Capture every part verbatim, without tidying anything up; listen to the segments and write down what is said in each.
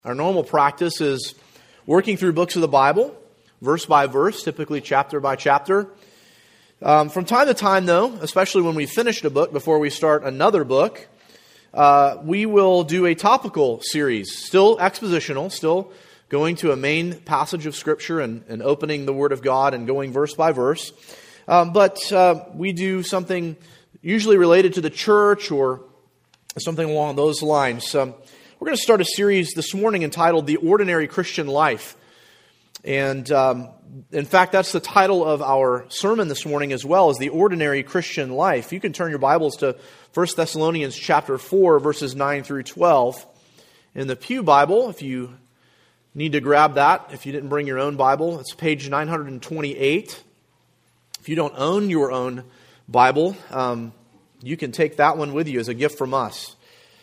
Our normal practice is working through books of the Bible, verse by verse, typically chapter by chapter. Um, from time to time, though, especially when we finished a book before we start another book, uh, we will do a topical series, still expositional, still going to a main passage of Scripture and, and opening the Word of God and going verse by verse. Um, but uh, we do something usually related to the church or something along those lines. Um, We're going to start a series this morning entitled The Ordinary Christian Life. And um, in fact, that's the title of our sermon this morning as well, is The Ordinary Christian Life. You can turn your Bibles to First Thessalonians chapter four, verses nine through twelve. In the Pew Bible, if you need to grab that, if you didn't bring your own Bible, it's page nine twenty-eight. If you don't own your own Bible, um, you can take that one with you as a gift from us.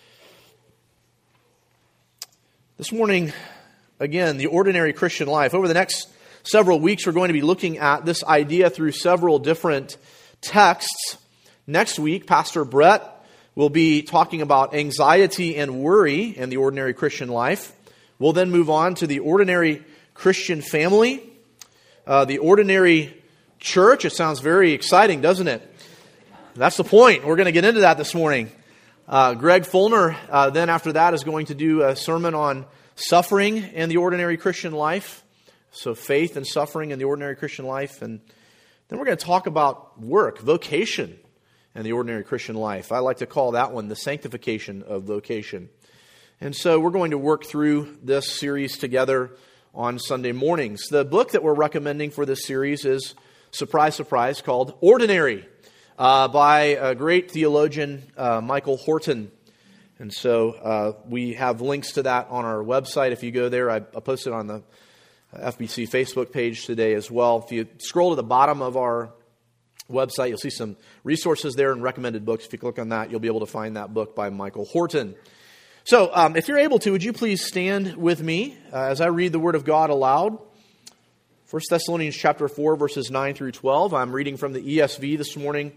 This morning, again, the ordinary Christian life. Over the next several weeks, we're going to be looking at this idea through several different texts. Next week, Pastor Brett will be talking about anxiety and worry in the ordinary Christian life. We'll then move on to the ordinary Christian family, uh, the ordinary church. It sounds very exciting, doesn't it? That's the point. We're going to get into that this morning. Uh, Greg Fulner, uh, then after that, is going to do a sermon on suffering in the ordinary Christian life. So faith and suffering in the ordinary Christian life. And then we're going to talk about work, vocation in the ordinary Christian life. I like to call that one the sanctification of vocation. And so we're going to work through this series together on Sunday mornings. The book that we're recommending for this series is, surprise, surprise, called Ordinary. Uh, by a great theologian, uh, Michael Horton. And so uh, we have links to that on our website. If you go there, I, I posted on the F B C Facebook page today as well. If you scroll to the bottom of our website, you'll see some resources there and recommended books. If you click on that, you'll be able to find that book by Michael Horton. So um, if you're able to, would you please stand with me uh, as I read the Word of God aloud? First Thessalonians chapter four, verses nine through twelve. I'm reading from the E S V this morning.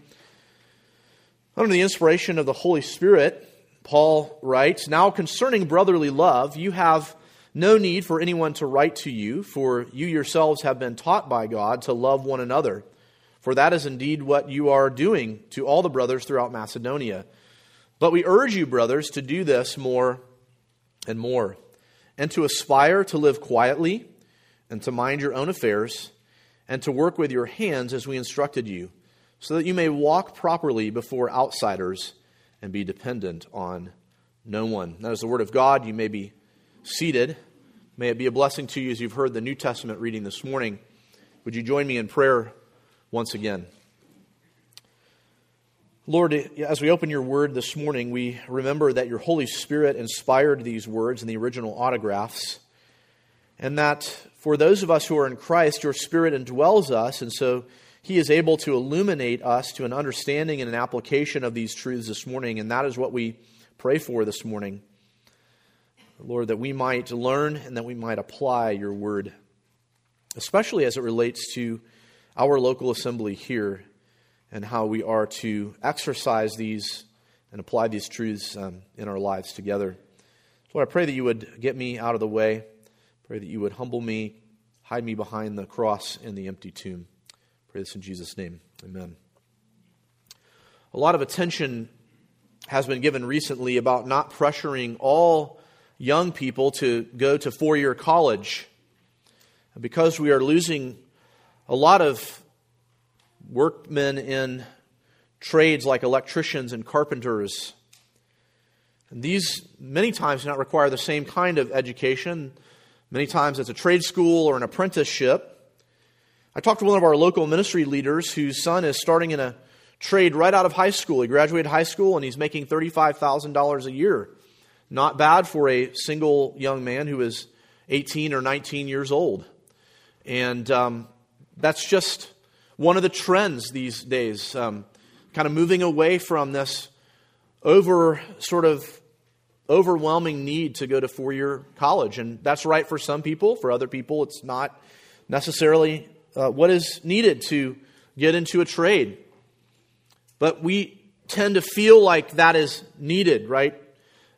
Under the inspiration of the Holy Spirit, Paul writes, "Now concerning brotherly love, you have no need for anyone to write to you, for you yourselves have been taught by God to love one another. For that is indeed what you are doing to all the brothers throughout Macedonia. But we urge you, brothers, to do this more and more, and to aspire to live quietly, and to mind your own affairs, and to work with your hands as we instructed you, so that you may walk properly before outsiders and be dependent on no one." That is the Word of God. You may be seated. May it be a blessing to you as you've heard the New Testament reading this morning. Would you join me in prayer once again? Lord, as we open your Word this morning, we remember that your Holy Spirit inspired these words in the original autographs, and that for those of us who are in Christ, your Spirit indwells us, and so He is able to illuminate us to an understanding and an application of these truths this morning, and that is what we pray for this morning. Lord, that we might learn and that we might apply your word, especially as it relates to our local assembly here and how we are to exercise these and apply these truths um, in our lives together. Lord, I pray that you would get me out of the way. Pray that you would humble me, hide me behind the cross and the empty tomb. Pray this in Jesus' name. Amen. A lot of attention has been given recently about not pressuring all young people to go to four-year college. Because we are losing a lot of workmen in trades like electricians and carpenters. And these many times do not require the same kind of education. Many times it's a trade school or an apprenticeship. I talked to one of our local ministry leaders whose son is starting in a trade right out of high school. He graduated high school and he's making thirty-five thousand dollars a year. Not bad for a single young man who is eighteen or nineteen years old. And um, that's just one of the trends these days, um, kind of moving away from this over sort of overwhelming need to go to four-year college. And that's right for some people. For other people, it's not necessarily Uh, what is needed to get into a trade. But we tend to feel like that is needed, right?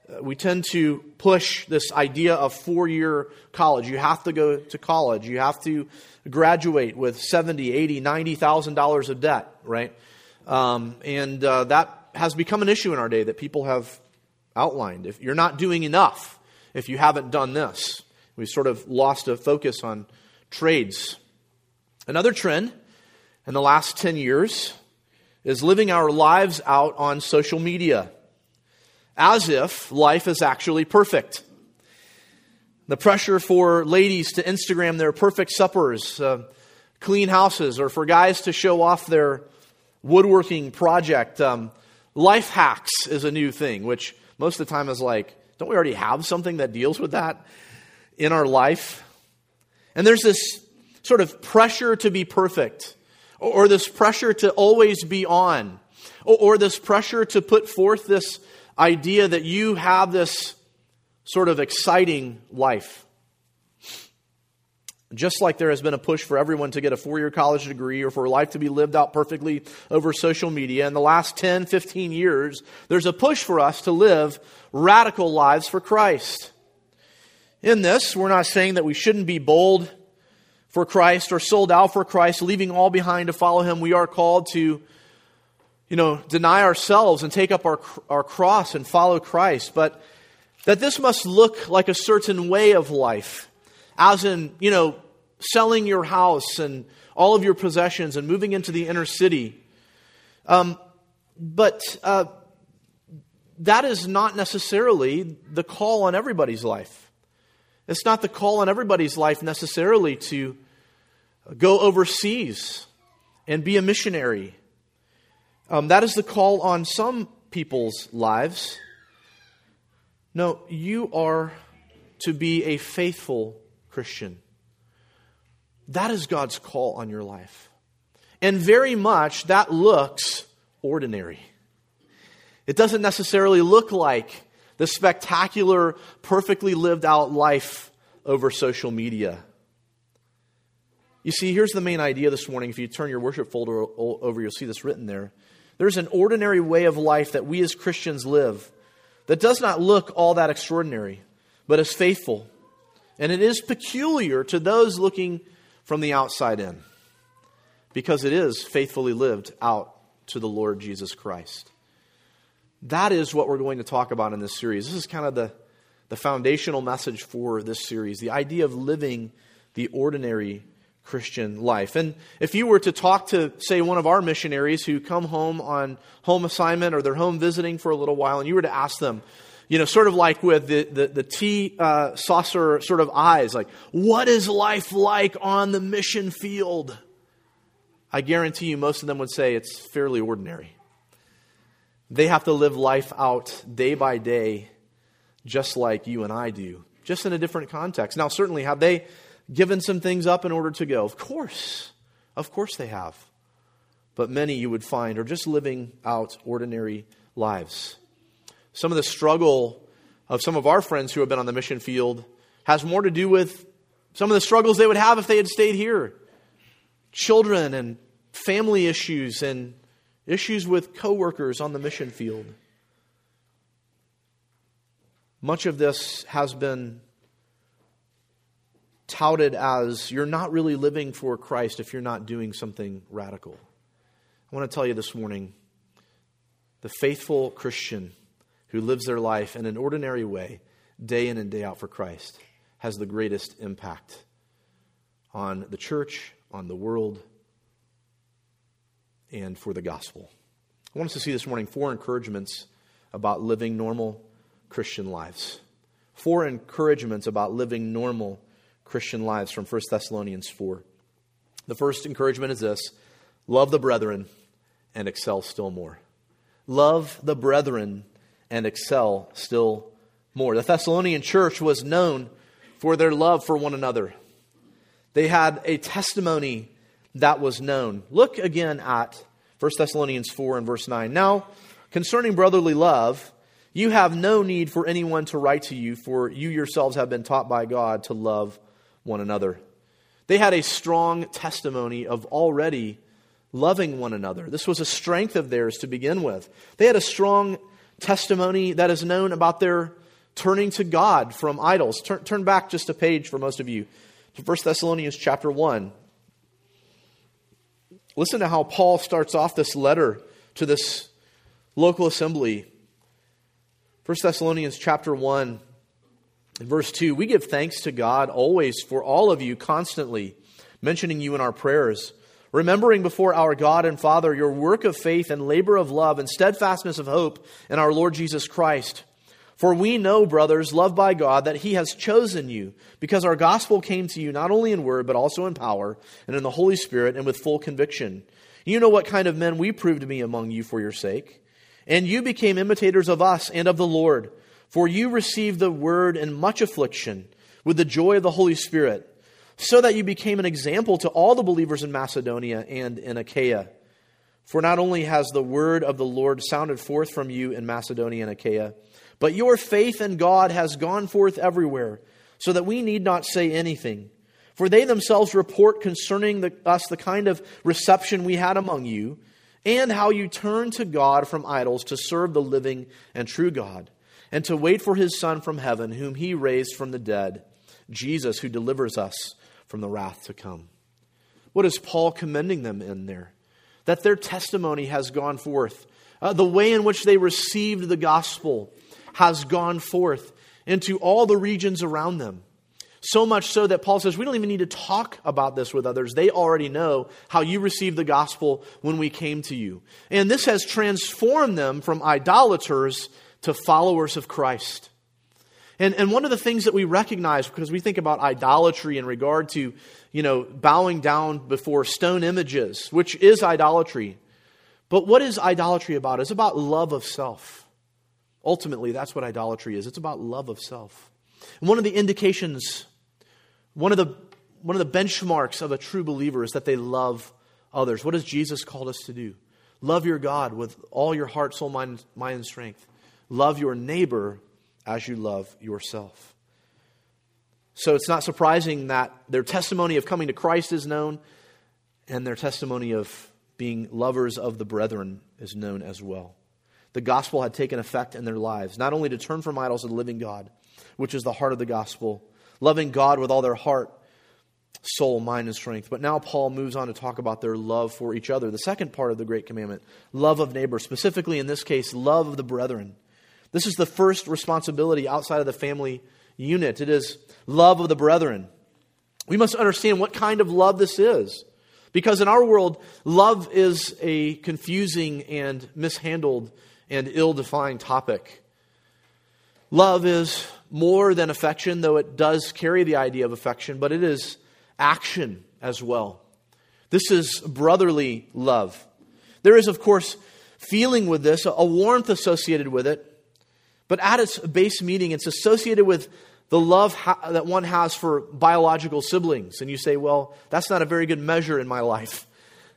uh, we tend to push this idea of four-year college. You have to go to college. You have to graduate with seventy, eighty, ninety thousand dollars of debt, right? Um, and uh, that has become an issue in our day that people have outlined. If you're not doing enough, if you haven't done this, we've sort of lost a focus on trades. Another trend in the last ten years is living our lives out on social media, as if life is actually perfect. The pressure for ladies to Instagram their perfect suppers, uh, clean houses, or for guys to show off their woodworking project. Um, life hacks is a new thing, which most of the time is like, don't we already have something that deals with that in our life? And there's this sort of pressure to be perfect, or, or this pressure to always be on, or, or this pressure to put forth this idea that you have this sort of exciting life. Just like there has been a push for everyone to get a four-year college degree or for life to be lived out perfectly over social media, in the last ten, fifteen years, there's a push for us to live radical lives for Christ. In this, we're not saying that we shouldn't be bold for Christ or sold out for Christ, leaving all behind to follow Him. We are called to, you know, deny ourselves and take up our, our cross and follow Christ. But that this must look like a certain way of life, as in, you know, selling your house and all of your possessions and moving into the inner city. Um, but uh, that is not necessarily the call on everybody's life. It's not the call on everybody's life necessarily to go overseas and be a missionary. Um, that is the call on some people's lives. No, you are to be a faithful Christian. That is God's call on your life. And very much that looks ordinary. It doesn't necessarily look like the spectacular, perfectly lived out life over social media. You see, here's the main idea this morning. If you turn your worship folder over, you'll see this written there. There's an ordinary way of life that we as Christians live that does not look all that extraordinary, but is faithful. And it is peculiar to those looking from the outside in, because it is faithfully lived out to the Lord Jesus Christ. That is what we're going to talk about in this series. This is kind of the, the foundational message for this series, the idea of living the ordinary Christian life. And if you were to talk to, say, one of our missionaries who come home on home assignment or they're home visiting for a little while, and you were to ask them, you know, sort of like with the, the, the tea uh, saucer sort of eyes, like, what is life like on the mission field? I guarantee you most of them would say it's fairly ordinary. They have to live life out day by day, just like you and I do, just in a different context. Now, certainly, have they given some things up in order to go? Of course. Of course they have. But many, you would find, are just living out ordinary lives. Some of the struggle of some of our friends who have been on the mission field has more to do with some of the struggles they would have if they had stayed here. Children and family issues and issues with coworkers on the mission field. Much of this has been touted as you're not really living for Christ if you're not doing something radical. I want to tell you this morning, the faithful Christian who lives their life in an ordinary way, day in and day out for Christ, has the greatest impact on the church, on the world, and for the gospel. I want us to see this morning four encouragements about living normal Christian lives. Four encouragements about living normal Christian lives from First Thessalonians four. The first encouragement is this: love the brethren and excel still more. Love the brethren and excel still more. The Thessalonian church was known for their love for one another. They had a testimony that was known. Look again at First Thessalonians four and verse nine. Now, concerning brotherly love, you have no need for anyone to write to you, for you yourselves have been taught by God to love one another. They had a strong testimony of already loving one another. This was a strength of theirs to begin with. They had a strong testimony that is known about their turning to God from idols. Turn, turn back just a page for most of you to First Thessalonians chapter one. Listen to how Paul starts off this letter to this local assembly. First Thessalonians chapter one, in verse two, we give thanks to God always for all of you, constantly mentioning you in our prayers, remembering before our God and Father your work of faith and labor of love and steadfastness of hope in our Lord Jesus Christ. For we know, brothers, loved by God, that He has chosen you, because our gospel came to you not only in word, but also in power, and in the Holy Spirit, and with full conviction. You know what kind of men we proved to be among you for your sake. And you became imitators of us and of the Lord, for you received the word in much affliction, with the joy of the Holy Spirit, so that you became an example to all the believers in Macedonia and in Achaia. For not only has the word of the Lord sounded forth from you in Macedonia and Achaia, but your faith in God has gone forth everywhere, so that we need not say anything. For they themselves report concerning the, us the kind of reception we had among you, and how you turned to God from idols to serve the living and true God, and to wait for His Son from heaven, whom He raised from the dead, Jesus, who delivers us from the wrath to come. What is Paul commending them in there? That their testimony has gone forth. Uh, the way in which they received the gospel has gone forth into all the regions around them. So much so that Paul says, we don't even need to talk about this with others. They already know how you received the gospel when we came to you. And this has transformed them from idolaters to followers of Christ. And, and one of the things that we recognize, because we think about idolatry in regard to, you know, bowing down before stone images, which is idolatry. But what is idolatry about? It's about love of self. Ultimately, that's what idolatry is. It's about love of self. And one of the indications, one of the one of the benchmarks of a true believer is that they love others. What has Jesus called us to do? Love your God with all your heart, soul, mind, mind, and strength. Love your neighbor as you love yourself. So it's not surprising that their testimony of coming to Christ is known, and their testimony of being lovers of the brethren is known as well. The gospel had taken effect in their lives, not only to turn from idols to the living God, which is the heart of the gospel, loving God with all their heart, soul, mind, and strength. But now Paul moves on to talk about their love for each other. The second part of the great commandment, love of neighbor, specifically in this case, love of the brethren. This is the first responsibility outside of the family unit. It is love of the brethren. We must understand what kind of love this is. Because in our world, love is a confusing and mishandled and ill-defined topic. Love is more than affection, though it does carry the idea of affection, but it is action as well. This is brotherly love. There is, of course, feeling with this, a warmth associated with it, but at its base meaning, it's associated with the love ha- that one has for biological siblings. And you say, well, that's not a very good measure in my life.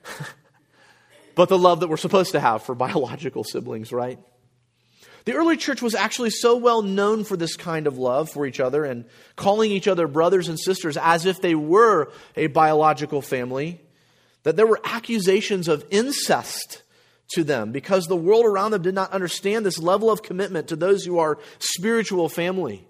But the love that we're supposed to have for biological siblings, right? The early church was actually so well known for this kind of love for each other and calling each other brothers and sisters as if they were a biological family, that there were accusations of incest to them because the world around them did not understand this level of commitment to those who are spiritual family.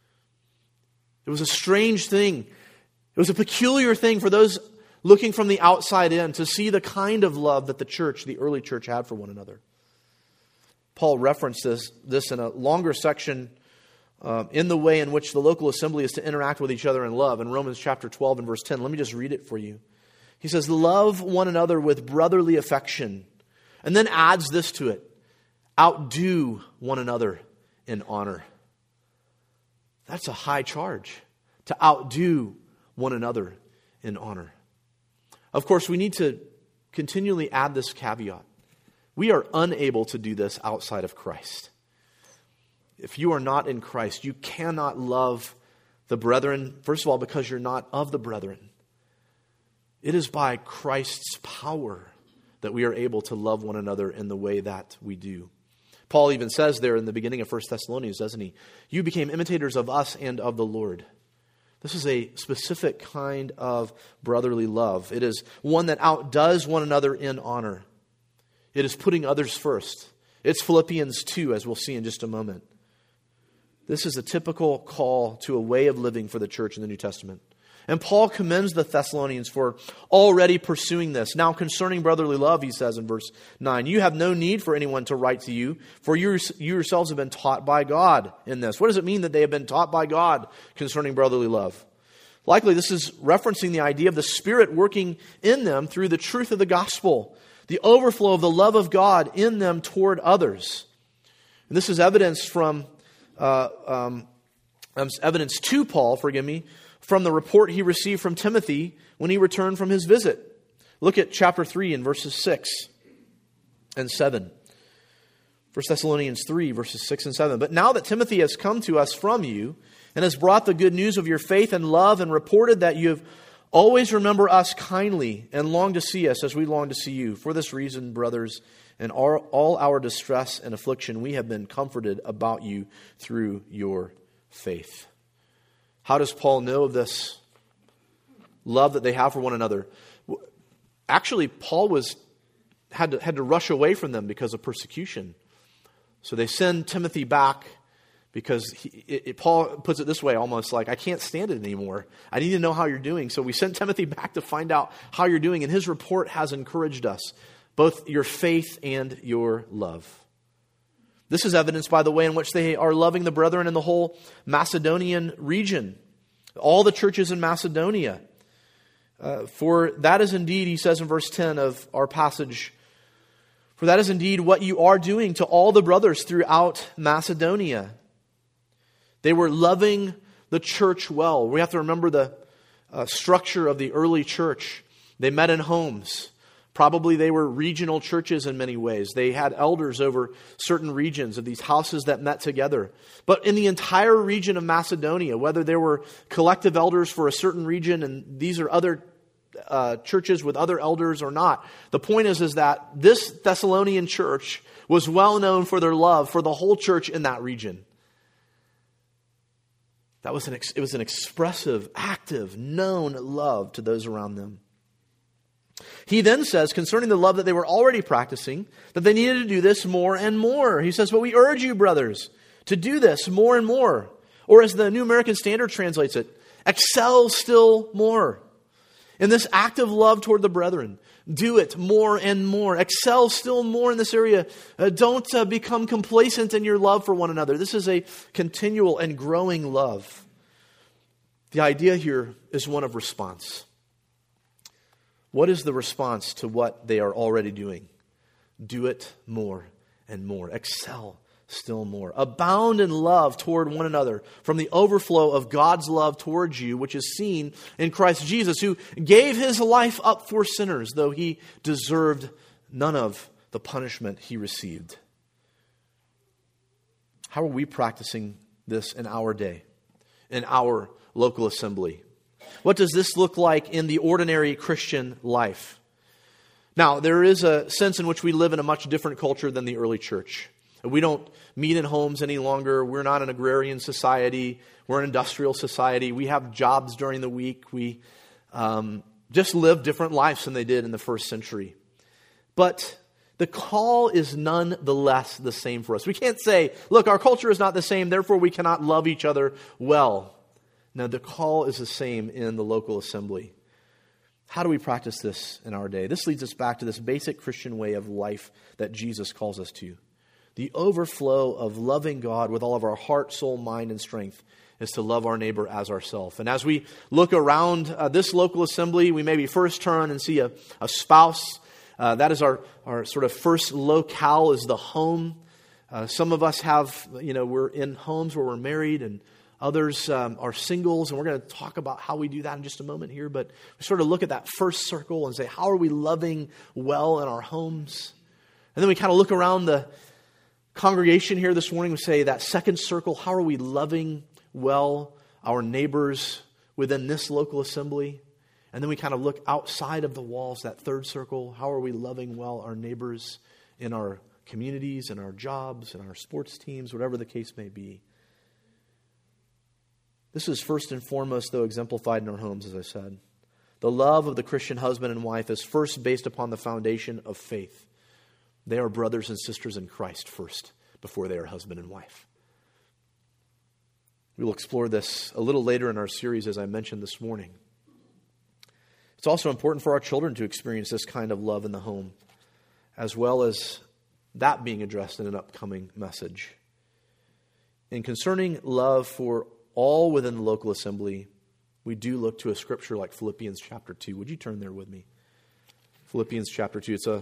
It was a strange thing. It was a peculiar thing for those looking from the outside in to see the kind of love that the church, the early church, had for one another. Paul referenced this, this in a longer section uh, in the way in which the local assembly is to interact with each other in love. In Romans chapter twelve and verse ten, let me just read it for you. He says, love one another with brotherly affection. And then adds this to it, outdo one another in honor. That's a high charge, to outdo one another in honor. Of course, we need to continually add this caveat. We are unable to do this outside of Christ. If you are not in Christ, you cannot love the brethren, first of all, because you're not of the brethren. It is by Christ's power that we are able to love one another in the way that we do. Paul even says there in the beginning of First Thessalonians, doesn't he? You became imitators of us and of the Lord. This is a specific kind of brotherly love. It is one that outdoes one another in honor. It is putting others first. It's Philippians two, as we'll see in just a moment. This is a typical call to a way of living for the church in the New Testament. And Paul commends the Thessalonians for already pursuing this. Now concerning brotherly love, he says in verse nine, you have no need for anyone to write to you, for you, you yourselves have been taught by God in this. What does it mean that they have been taught by God concerning brotherly love? Likely this is referencing the idea of the Spirit working in them through the truth of the gospel, the overflow of the love of God in them toward others. And this is evidence from, uh, um, evidence to Paul, forgive me, from the report he received from Timothy when he returned from his visit. Look at chapter three and verses six and seven. First Thessalonians three, verses six and seven. But now that Timothy has come to us from you and has brought the good news of your faith and love and reported that you have always remember us kindly and long to see us as we long to see you. For this reason, brothers, in all, all our distress and affliction, we have been comforted about you through your faith. How does Paul know of this love that they have for one another? Actually, Paul was had to, had to rush away from them because of persecution. So they send Timothy back because he, it, it, Paul puts it this way, almost like, I can't stand it anymore. I need to know how you're doing. So we sent Timothy back to find out how you're doing. And his report has encouraged us, both your faith and your love. This is evidenced by the way in which they are loving the brethren in the whole Macedonian region. All the churches in Macedonia. Uh, for that is indeed, he says in verse ten of our passage, for that is indeed what you are doing to all the brothers throughout Macedonia. They were loving the church well. We have to remember the uh, structure of the early church. They met in homes. Probably they were regional churches in many ways. They had elders over certain regions of these houses that met together. But in the entire region of Macedonia, whether there were collective elders for a certain region and these are other uh, churches with other elders or not, the point is, is that this Thessalonian church was well known for their love for the whole church in that region. That was an ex- it was an expressive, active, known love to those around them. He then says, concerning the love that they were already practicing, that they needed to do this more and more. He says, but we urge you, brothers, to do this more and more. Or as the New American Standard translates it, excel still more. In this active love toward the brethren, do it more and more. Excel still more in this area. Uh, don't uh, become complacent in your love for one another. This is a continual and growing love. The idea here is one of response. What is the response to what they are already doing? Do it more and more. Excel still more. Abound in love toward one another from the overflow of God's love towards you, which is seen in Christ Jesus, who gave his life up for sinners, though he deserved none of the punishment he received. How are we practicing this in our day, in our local assembly? What does this look like in the ordinary Christian life? Now, there is a sense in which we live in a much different culture than the early church. We don't meet in homes any longer. We're not an agrarian society. We're an industrial society. We have jobs during the week. We um, just live different lives than they did in the first century. But the call is nonetheless the same for us. We can't say, look, our culture is not the same, therefore we cannot love each other well. No, the call is the same in the local assembly. How do we practice this in our day? This leads us back to this basic Christian way of life that Jesus calls us to. The overflow of loving God with all of our heart, soul, mind, and strength is to love our neighbor as ourselves. And as we look around uh, this local assembly, we maybe first turn and see a, a spouse. Uh, that is our, our sort of first locale is the home. Uh, some of us have, you know, we're in homes where we're married, and others um, are singles, and we're going to talk about how we do that in just a moment here. But we sort of look at that first circle and say, how are we loving well in our homes? And then we kind of look around the congregation here this morning. We say that second circle, how are we loving well our neighbors within this local assembly? And then we kind of look outside of the walls, that third circle, how are we loving well our neighbors in our communities, in our jobs, in our sports teams, whatever the case may be. This is first and foremost, though, exemplified in our homes, as I said. The love of the Christian husband and wife is first based upon the foundation of faith. They are brothers and sisters in Christ first, before they are husband and wife. We will explore this a little later in our series, as I mentioned this morning. It's also important for our children to experience this kind of love in the home, as well as that being addressed in an upcoming message. And concerning love for all within the local assembly, we do look to a scripture like Philippians chapter two. Would you turn there with me? Philippians chapter two. It's a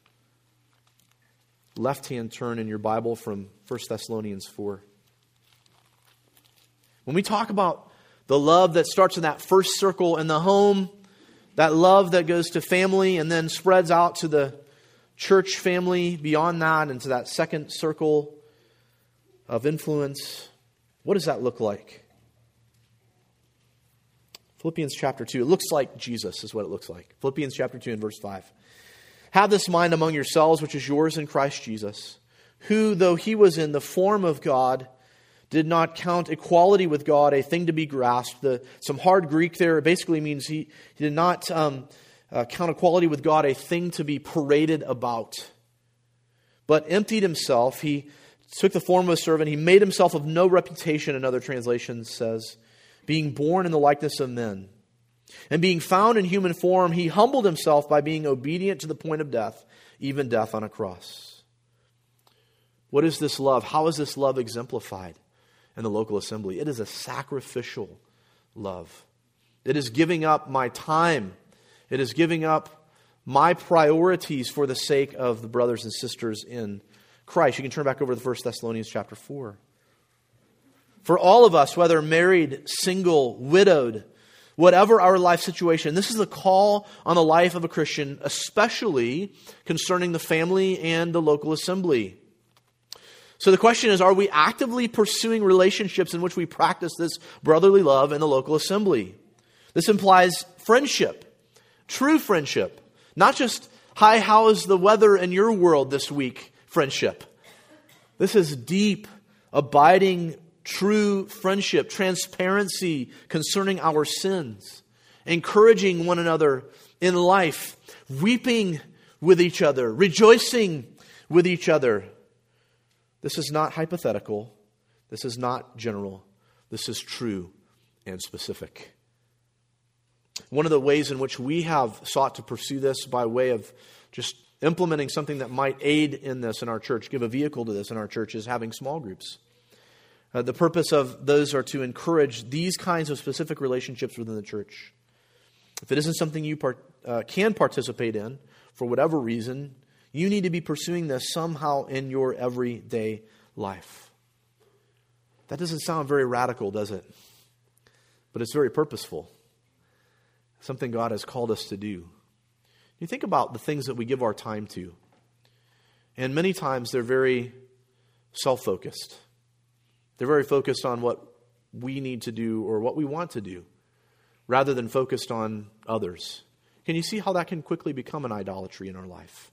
left-hand turn in your Bible from First Thessalonians four. When we talk about the love that starts in that first circle in the home, that love that goes to family and then spreads out to the church family beyond that, into that second circle of influence, what does that look like? Philippians chapter two. It looks like Jesus is what it looks like. Philippians chapter two and verse five. Have this mind among yourselves, which is yours in Christ Jesus, who, though he was in the form of God, did not count equality with God a thing to be grasped. The, some hard Greek there basically means he, he did not um, uh, count equality with God a thing to be paraded about, but emptied himself. He took the form of a servant. He made himself of no reputation, another translation says, being born in the likeness of men. And being found in human form, he humbled himself by being obedient to the point of death, even death on a cross. What is this love? How is this love exemplified in the local assembly? It is a sacrificial love. It is giving up my time. It is giving up my priorities for the sake of the brothers and sisters in Christ. You can turn back over to First Thessalonians chapter four. For all of us, whether married, single, widowed, whatever our life situation, this is the call on the life of a Christian, especially concerning the family and the local assembly. So the question is, are we actively pursuing relationships in which we practice this brotherly love in the local assembly? This implies friendship, true friendship, not just, hi, how is the weather in your world this week friendship. This is deep, abiding, true friendship, transparency concerning our sins, encouraging one another in life, weeping with each other, rejoicing with each other. This is not hypothetical. This is not general. This is true and specific. One of the ways in which we have sought to pursue this by way of just implementing something that might aid in this in our church, give a vehicle to this in our church, is having small groups. Uh, the purpose of those are to encourage these kinds of specific relationships within the church. If it isn't something you part, uh, can participate in, for whatever reason, you need to be pursuing this somehow in your everyday life. That doesn't sound very radical, does it? But it's very purposeful. Something God has called us to do. You think about the things that we give our time to. And many times they're very self-focused. They're very focused on what we need to do or what we want to do, rather than focused on others. Can you see how that can quickly become an idolatry in our life?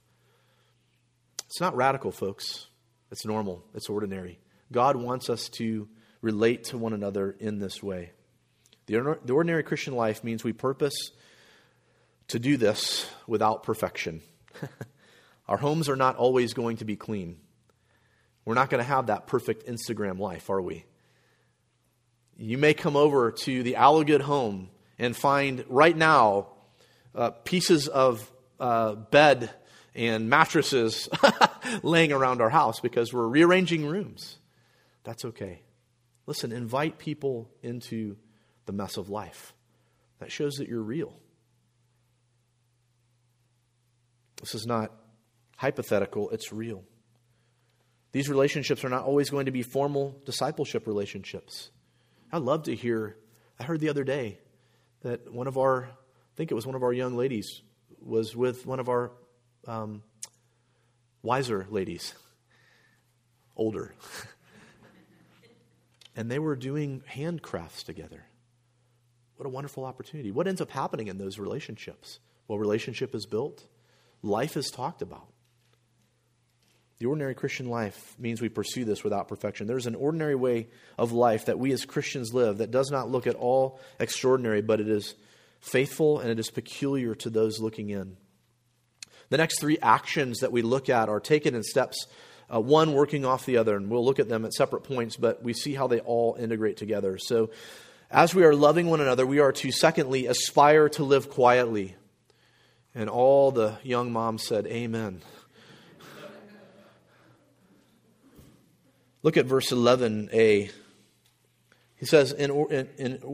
It's not radical, folks. It's normal. It's ordinary. God wants us to relate to one another in this way. The, the ordinary Christian life means we purpose to do this without perfection. Our homes are not always going to be clean. We're not going to have that perfect Instagram life, are we? You may come over to the Allowgood home and find right now uh, pieces of uh, bed and mattresses laying around our house because we're rearranging rooms. That's okay. Listen, invite people into the mess of life. That shows that you're real. This is not hypothetical, it's real. These relationships are not always going to be formal discipleship relationships. I'd love to hear, I heard the other day that one of our, I think it was one of our young ladies, was with one of our um, wiser ladies, older. And they were doing handcrafts together. What a wonderful opportunity. What ends up happening in those relationships? Well, relationship is built. Life is talked about. The ordinary Christian life means we pursue this without perfection. There's an ordinary way of life that we as Christians live that does not look at all extraordinary, but it is faithful and it is peculiar to those looking in. The next three actions that we look at are taken in steps, uh, one working off the other, and we'll look at them at separate points, but we see how they all integrate together. So as we are loving one another, we are to, secondly, aspire to live quietly. And all the young moms said, amen. Look at verse eleven a. He says, in, in, in,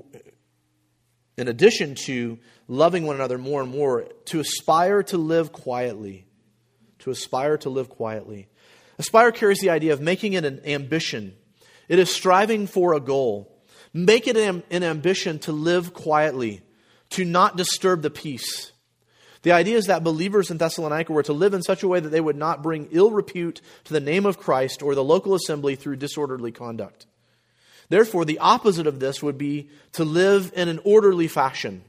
in addition to loving one another more and more, to aspire to live quietly. To aspire to live quietly. Aspire carries the idea of making it an ambition. It is striving for a goal. Make it an, an ambition to live quietly, to not disturb the peace. The idea is that believers in Thessalonica were to live in such a way that they would not bring ill repute to the name of Christ or the local assembly through disorderly conduct. Therefore, the opposite of this would be to live in an orderly fashion.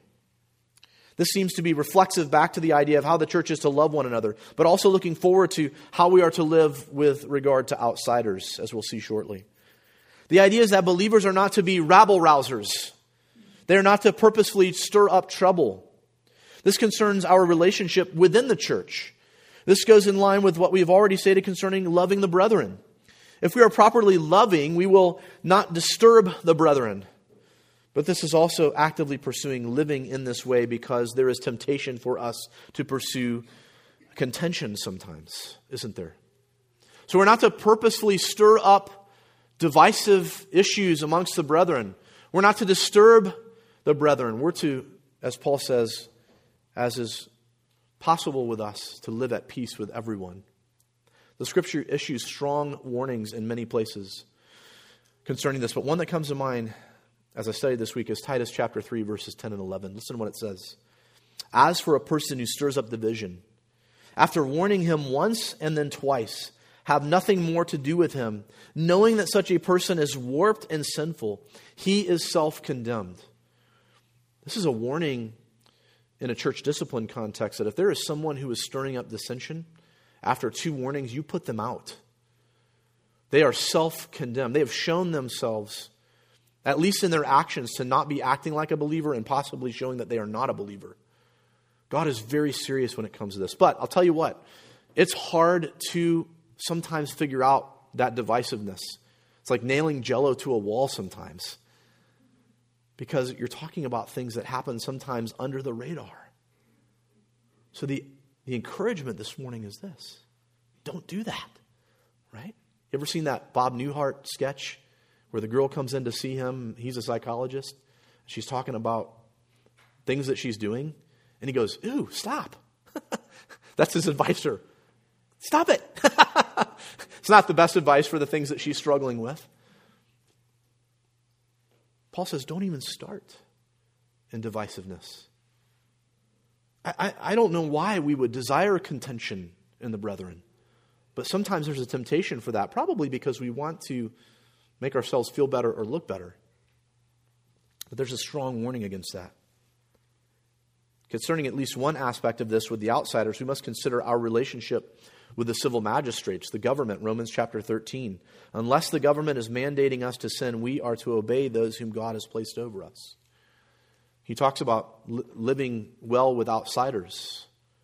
This seems to be reflexive back to the idea of how the church is to love one another, but also looking forward to how we are to live with regard to outsiders, as we'll see shortly. The idea is that believers are not to be rabble-rousers. They are not to purposefully stir up trouble. This concerns our relationship within the church. This goes in line with what we have already stated concerning loving the brethren. If we are properly loving, we will not disturb the brethren. But this is also actively pursuing living in this way because there is temptation for us to pursue contention sometimes, isn't there? So we're not to purposefully stir up divisive issues amongst the brethren. We're not to disturb the brethren. We're to, as Paul says, as is possible with us, to live at peace with everyone. The Scripture issues strong warnings in many places concerning this, but one that comes to mind as I studied this week is Titus chapter three, verses ten and eleven. Listen to what it says. As for a person who stirs up division, after warning him once and then twice, have nothing more to do with him, knowing that such a person is warped and sinful, he is self-condemned. This is a warning in a church discipline context that if there is someone who is stirring up dissension, after two warnings, you put them out. They are self-condemned. They have shown themselves, at least in their actions, to not be acting like a believer and possibly showing that they are not a believer. God is very serious when it comes to this. But I'll tell you what, it's hard to sometimes figure out that divisiveness. It's like nailing Jell-O to a wall sometimes. Because you're talking about things that happen sometimes under the radar. So the, the encouragement this morning is this. Don't do that. Right? You ever seen that Bob Newhart sketch where the girl comes in to see him? He's a psychologist. She's talking about things that she's doing. And he goes, ooh, stop. That's his advice to her. Stop it. It's not the best advice for the things that she's struggling with. Paul says, don't even start in divisiveness. I, I, I don't know why we would desire contention in the brethren, but sometimes there's a temptation for that, probably because we want to make ourselves feel better or look better. But there's a strong warning against that. Concerning at least one aspect of this with the outsiders, we must consider our relationship with the civil magistrates, the government, Romans chapter thirteen. Unless the government is mandating us to sin, we are to obey those whom God has placed over us. He talks about li- living well with outsiders.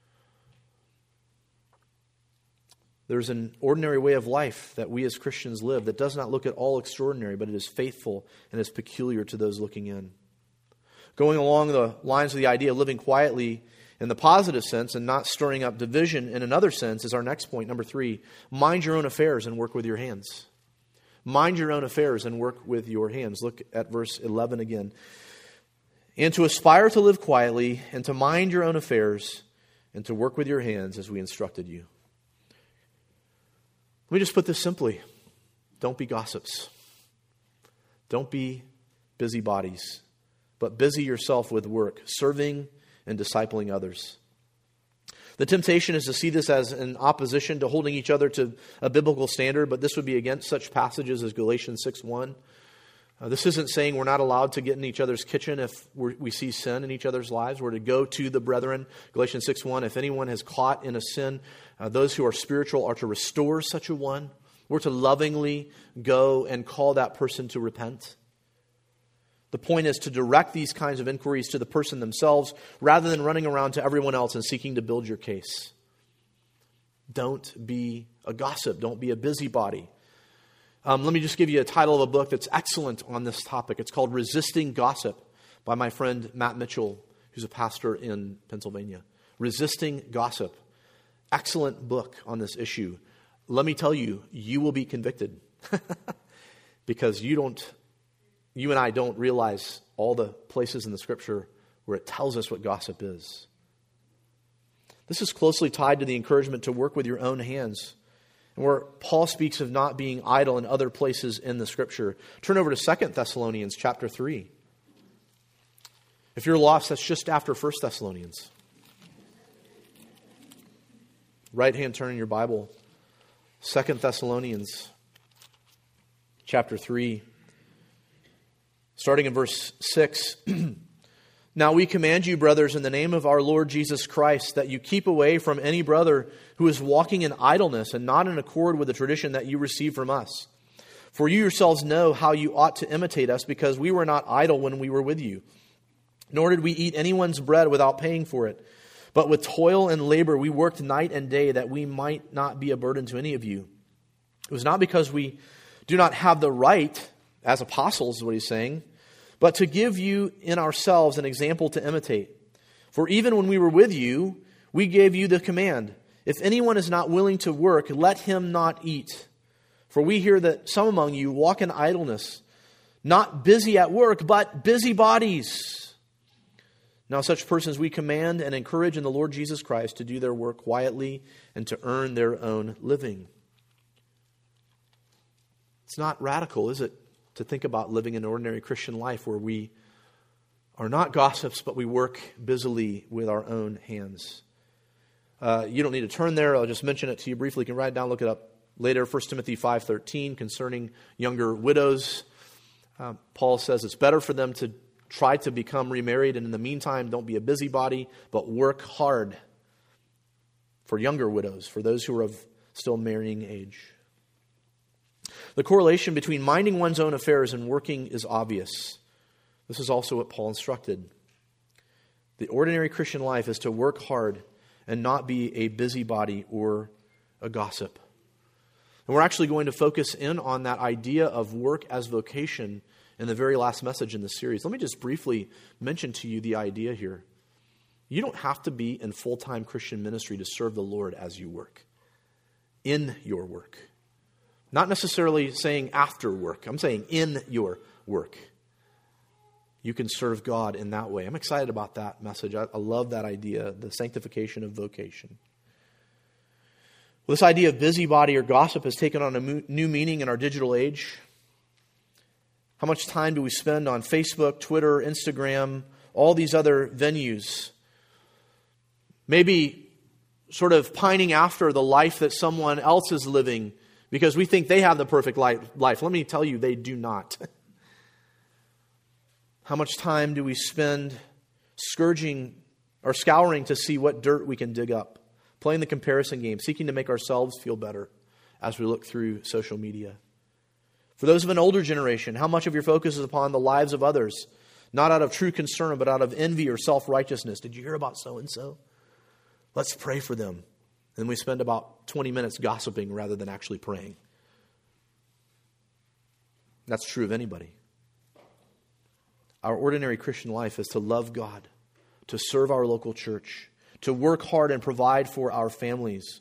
There's an ordinary way of life that we as Christians live that does not look at all extraordinary, but it is faithful and is peculiar to those looking in. Going along the lines of the idea of living quietly in the positive sense and not stirring up division in another sense is our next point, number three. Mind your own affairs and work with your hands. Mind your own affairs and work with your hands. Look at verse eleven again. And to aspire to live quietly and to mind your own affairs and to work with your hands as we instructed you. Let me just put this simply. Don't be gossips. Don't be busybodies. But busy yourself with work, serving and discipling others. The temptation is to see this as an opposition to holding each other to a biblical standard, but this would be against such passages as Galatians six one. Uh, this isn't saying we're not allowed to get in each other's kitchen if we're, we see sin in each other's lives. We're to go to the brethren. Galatians six one, if anyone has caught in a sin, uh, those who are spiritual are to restore such a one. We're to lovingly go and call that person to repent. The point is to direct these kinds of inquiries to the person themselves rather than running around to everyone else and seeking to build your case. Don't be a gossip. Don't be a busybody. Um, let me just give you a title of a book that's excellent on this topic. It's called Resisting Gossip by my friend Matt Mitchell, who's a pastor in Pennsylvania. Resisting Gossip. Excellent book on this issue. Let me tell you, you will be convicted because you don't, you and I don't realize all the places in the Scripture where it tells us what gossip is. This is closely tied to the encouragement to work with your own hands, and where Paul speaks of not being idle in other places in the Scripture. Turn over to Second Thessalonians chapter three. If you're lost, that's just after First Thessalonians. Right hand turn in your Bible. Second Thessalonians chapter three. Starting in verse six. Now we command you, brothers, in the name of our Lord Jesus Christ, that you keep away from any brother who is walking in idleness and not in accord with the tradition that you received from us. For you yourselves know how you ought to imitate us, because we were not idle when we were with you. Nor did we eat anyone's bread without paying for it. But with toil and labor we worked night and day, that we might not be a burden to any of you. It was not because we do not have the right, as apostles is what he's saying, but to give you in ourselves an example to imitate. For even when we were with you, we gave you the command, if anyone is not willing to work, let him not eat. For we hear that some among you walk in idleness, not busy at work, but busybodies. Now such persons we command and encourage in the Lord Jesus Christ to do their work quietly and to earn their own living. It's not radical, is it, to think about living an ordinary Christian life where we are not gossips, but we work busily with our own hands. Uh, you don't need to turn there. I'll just mention it to you briefly. You can write it down, look it up later. First Timothy five thirteen concerning younger widows. Uh, Paul says it's better for them to try to become remarried, and in the meantime, don't be a busybody, but work hard for younger widows, for those who are of still marrying age. The correlation between minding one's own affairs and working is obvious. This is also what Paul instructed. The ordinary Christian life is to work hard and not be a busybody or a gossip. And we're actually going to focus in on that idea of work as vocation in the very last message in this series. Let me just briefly mention to you the idea here. You don't have to be in full-time Christian ministry to serve the Lord as you work. In your work. Not necessarily saying after work. I'm saying in your work. You can serve God in that way. I'm excited about that message. I, I love that idea, the sanctification of vocation. Well, this idea of busybody or gossip has taken on a mo- new meaning in our digital age. How much time do we spend on Facebook, Twitter, Instagram, all these other venues? Maybe sort of pining after the life that someone else is living because we think they have the perfect life. Let me tell you, they do not. How much time do we spend scourging or scouring to see what dirt we can dig up? Playing the comparison game, seeking to make ourselves feel better as we look through social media. For those of an older generation, how much of your focus is upon the lives of others, not out of true concern, but out of envy or self-righteousness? Did you hear about so-and-so? Let's pray for them. And we spend about twenty minutes gossiping rather than actually praying. That's true of anybody. Our ordinary Christian life is to love God, to serve our local church, to work hard and provide for our families.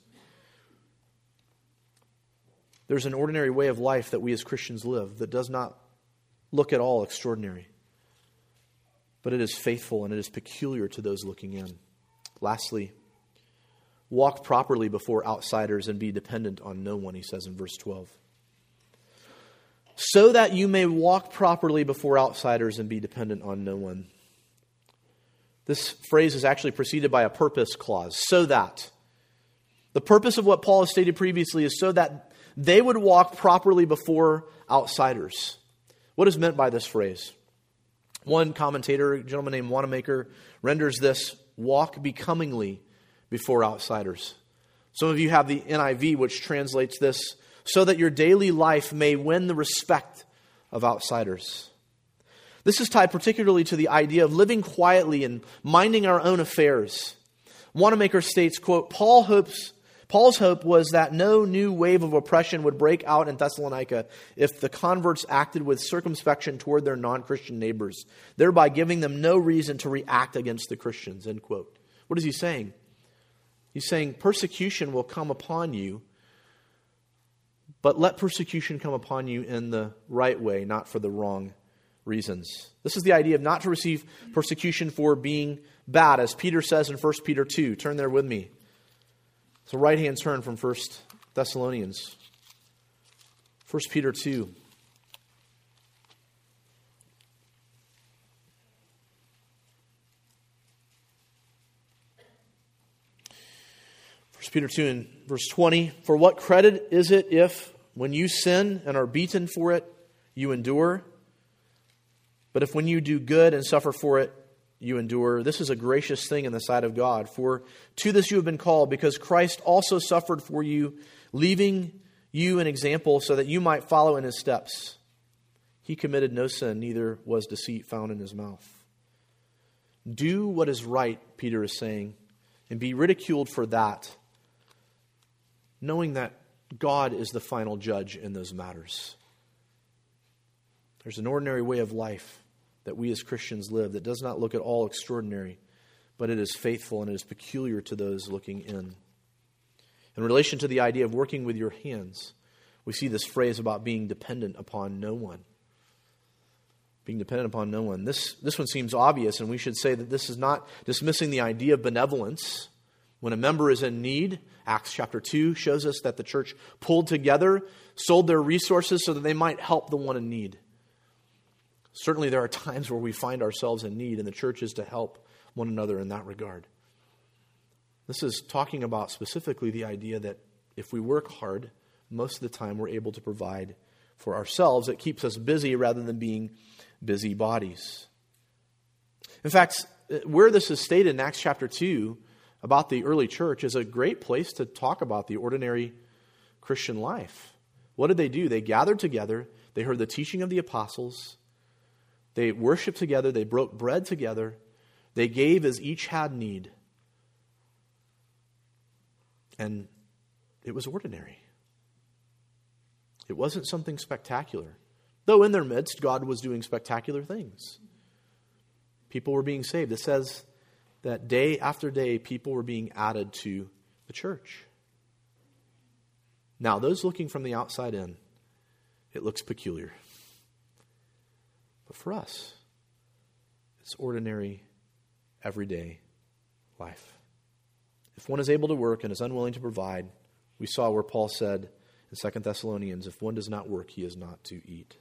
There's an ordinary way of life that we as Christians live that does not look at all extraordinary. But it is faithful and it is peculiar to those looking in. Lastly, walk properly before outsiders and be dependent on no one, he says in verse twelve. So that you may walk properly before outsiders and be dependent on no one. This phrase is actually preceded by a purpose clause. So that. The purpose of what Paul has stated previously is so that they would walk properly before outsiders. What is meant by this phrase? One commentator, a gentleman named Wanamaker, renders this, walk becomingly before outsiders. Some of you have the N I V, which translates this, so that your daily life may win the respect of outsiders. This is tied particularly to the idea of living quietly and minding our own affairs. Wanamaker states, quote, Paul hopes Paul's hope was that no new wave of oppression would break out in Thessalonica if the converts acted with circumspection toward their non-Christian neighbors, thereby giving them no reason to react against the Christians, end quote. What is he saying? He's saying persecution will come upon you, but let persecution come upon you in the right way, not for the wrong reasons. This is the idea of not to receive persecution for being bad, as Peter says in First Peter two. Turn there with me. It's a right-hand turn from First Thessalonians. First Peter two. First Peter two and verse twenty. For what credit is it if, when you sin and are beaten for it, you endure? But if when you do good and suffer for it, you endure, this is a gracious thing in the sight of God. For to this you have been called, because Christ also suffered for you, leaving you an example so that you might follow in his steps. He committed no sin, neither was deceit found in his mouth. Do what is right, Peter is saying, and be ridiculed for that, knowing that God is the final judge in those matters. There's an ordinary way of life that we as Christians live that does not look at all extraordinary, but it is faithful and it is peculiar to those looking in. In relation to the idea of working with your hands, we see this phrase about being dependent upon no one. Being dependent upon no one. This, this one seems obvious, and we should say that this is not dismissing the idea of benevolence. When a member is in need, Acts chapter two shows us that the church pulled together, sold their resources so that they might help the one in need. Certainly there are times where we find ourselves in need, and the church is to help one another in that regard. This is talking about specifically the idea that if we work hard, most of the time we're able to provide for ourselves. It keeps us busy rather than being busy bodies. In fact, where this is stated in Acts chapter two about the early church is a great place to talk about the ordinary Christian life. What did they do? They gathered together. They heard the teaching of the apostles. They worshiped together. They broke bread together. They gave as each had need. And it was ordinary. It wasn't something spectacular. Though in their midst, God was doing spectacular things. People were being saved. It says that day after day, people were being added to the church. Now, those looking from the outside in, it looks peculiar. But for us, it's ordinary, everyday life. If one is able to work and is unwilling to provide, we saw where Paul said in Second Thessalonians, if one does not work, he is not to eat.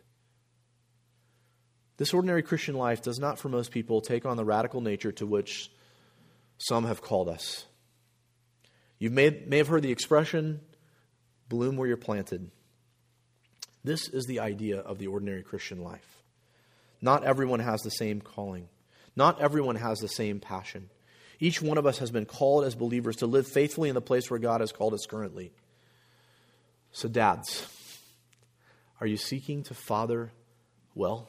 This ordinary Christian life does not, for most people, take on the radical nature to which some have called us. You may, may have heard the expression, bloom where you're planted. This is the idea of the ordinary Christian life. Not everyone has the same calling. Not everyone has the same passion. Each one of us has been called as believers to live faithfully in the place where God has called us currently. So dads, are you seeking to father well?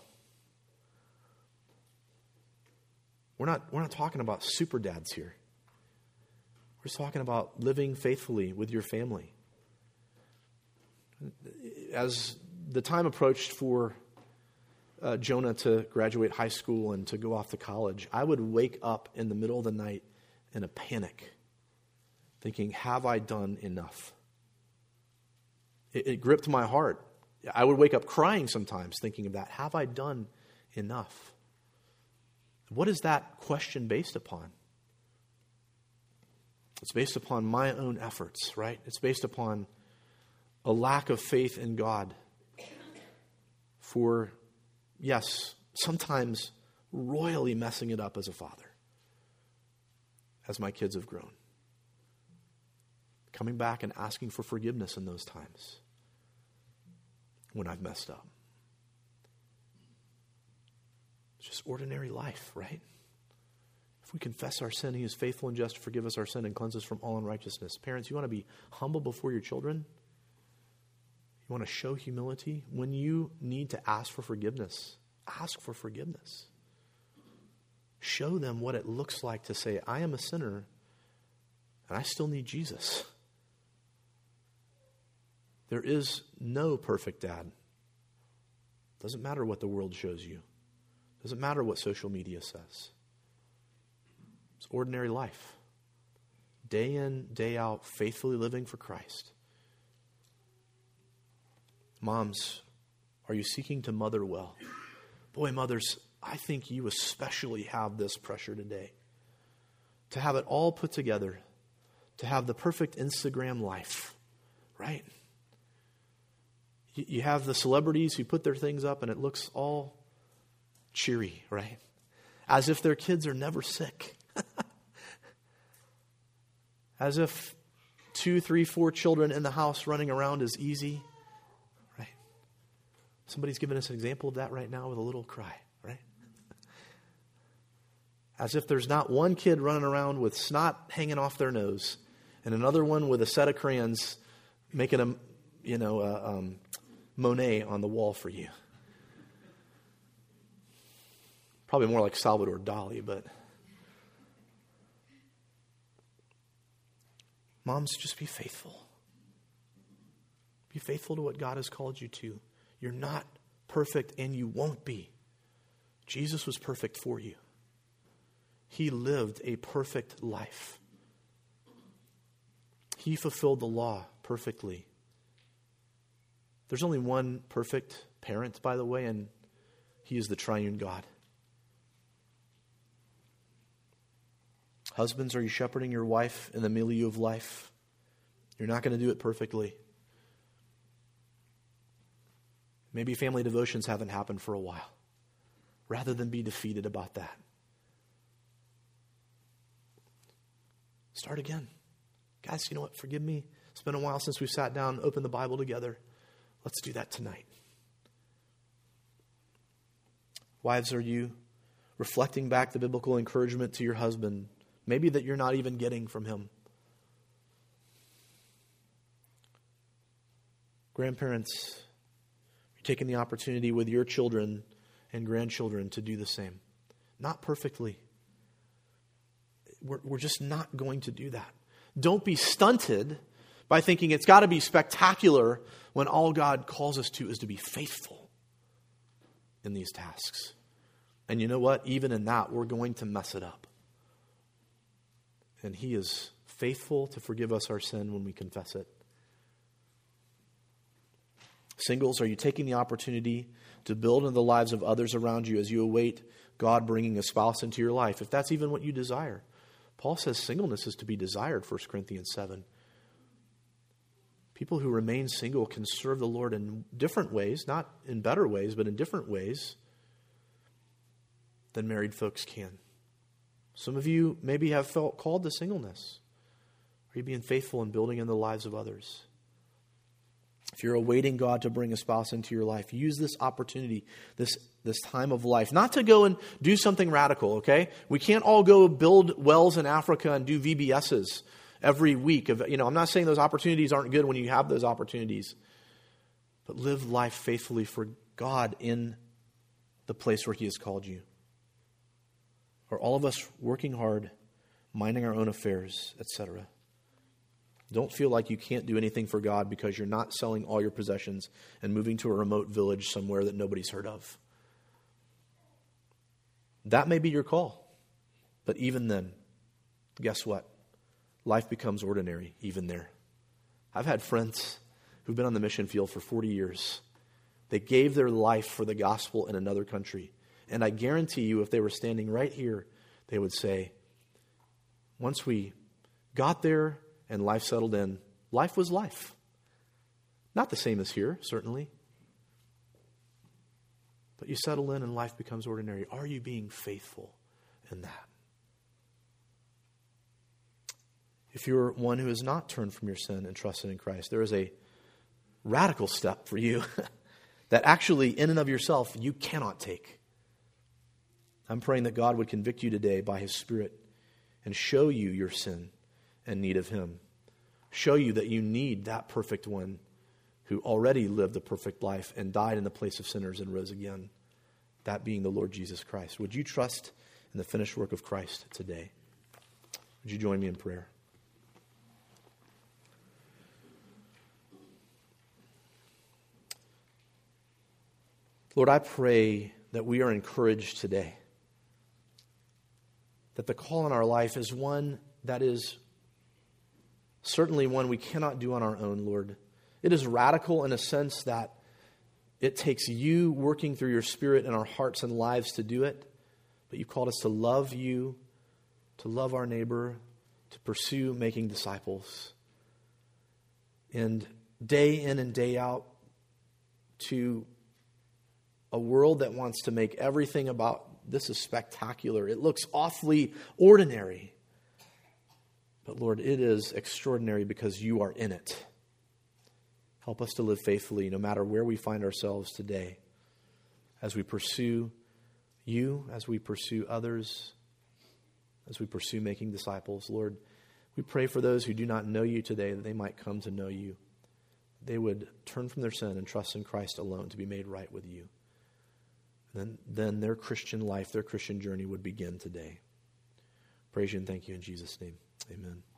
We're not, we're not talking about super dads here. We're just talking about living faithfully with your family. As the time approached for uh, Jonah to graduate high school and to go off to college, I would wake up in the middle of the night in a panic, thinking, have I done enough? It, it gripped my heart. I would wake up crying sometimes thinking of that. Have I done enough? What is that question based upon? It's based upon my own efforts, right? It's based upon a lack of faith in God for, yes, sometimes royally messing it up as a father, as my kids have grown. Coming back and asking for forgiveness in those times when I've messed up. It's just ordinary life, right? If we confess our sin, he is faithful and just to forgive us our sin and cleanse us from all unrighteousness. Parents, you want to be humble before your children? You want to show humility? When you need to ask for forgiveness, ask for forgiveness. Show them what it looks like to say, I am a sinner and I still need Jesus. There is no perfect dad. Doesn't matter what the world shows you. Doesn't matter what social media says. It's ordinary life. Day in, day out, faithfully living for Christ. Moms, are you seeking to mother well? Boy, mothers, I think you especially have this pressure today. To have it all put together. To have the perfect Instagram life. Right? You have the celebrities who put their things up and it looks all cheery, right? As if their kids are never sick. As if two, three, four children in the house running around is easy, right? Somebody's giving us an example of that right now with a little cry, right? As if there's not one kid running around with snot hanging off their nose and another one with a set of crayons making a, you know, a, um, Monet on the wall for you. Probably more like Salvador Dali, but moms, just be faithful. Be faithful to what God has called you to. You're not perfect and you won't be. Jesus was perfect for you. He lived a perfect life. He fulfilled the law perfectly. There's only one perfect parent, by the way, and He is the triune God. Husbands, are you shepherding your wife in the milieu of life? You're not going to do it perfectly. Maybe family devotions haven't happened for a while. Rather than be defeated about that, start again. Guys, you know what? Forgive me. It's been a while since we've sat down and opened the Bible together. Let's do that tonight. Wives, are you reflecting back the biblical encouragement to your husband? Maybe that you're not even getting from him. Grandparents, you're taking the opportunity with your children and grandchildren to do the same. Not perfectly. We're, we're just not going to do that. Don't be stunted by thinking it's got to be spectacular when all God calls us to is to be faithful in these tasks. And you know what? Even in that, we're going to mess it up. And He is faithful to forgive us our sin when we confess it. Singles, are you taking the opportunity to build in the lives of others around you as you await God bringing a spouse into your life? If that's even what you desire. Paul says singleness is to be desired, First Corinthians seven. People who remain single can serve the Lord in different ways, not in better ways, but in different ways than married folks can. Some of you maybe have felt called to singleness. Are you being faithful in building in the lives of others? If you're awaiting God to bring a spouse into your life, use this opportunity, this, this time of life, not to go and do something radical, okay? We can't all go build wells in Africa and do V B S's every week. Of, you know, I'm not saying those opportunities aren't good when you have those opportunities, but live life faithfully for God in the place where He has called you. Or all of us working hard, minding our own affairs, et cetera. Don't feel like you can't do anything for God because you're not selling all your possessions and moving to a remote village somewhere that nobody's heard of. That may be your call. But even then, guess what? Life becomes ordinary even there. I've had friends who've been on the mission field for forty years. They gave their life for the gospel in another country. And I guarantee you, if they were standing right here, they would say, once we got there and life settled in, life was life. Not the same as here, certainly. But you settle in and life becomes ordinary. Are you being faithful in that? If you're one who has not turned from your sin and trusted in Christ, there is a radical step for you that actually, in and of yourself, you cannot take. I'm praying that God would convict you today by His Spirit and show you your sin and need of Him. Show you that you need that perfect one who already lived a perfect life and died in the place of sinners and rose again. That being the Lord Jesus Christ. Would you trust in the finished work of Christ today? Would you join me in prayer? Lord, I pray that we are encouraged today, that the call in our life is one that is certainly one we cannot do on our own, Lord. It is radical in a sense that it takes you working through your Spirit in our hearts and lives to do it, but you called us to love you, to love our neighbor, to pursue making disciples. And day in and day out, to a world that wants to make everything about this is spectacular. It looks awfully ordinary. But Lord, it is extraordinary because you are in it. Help us to live faithfully no matter where we find ourselves today, as we pursue you, as we pursue others, as we pursue making disciples. Lord, we pray for those who do not know you today, that they might come to know you. They would turn from their sin and trust in Christ alone to be made right with you. And then, then their Christian life, their Christian journey would begin today. Praise you and thank you in Jesus' name. Amen.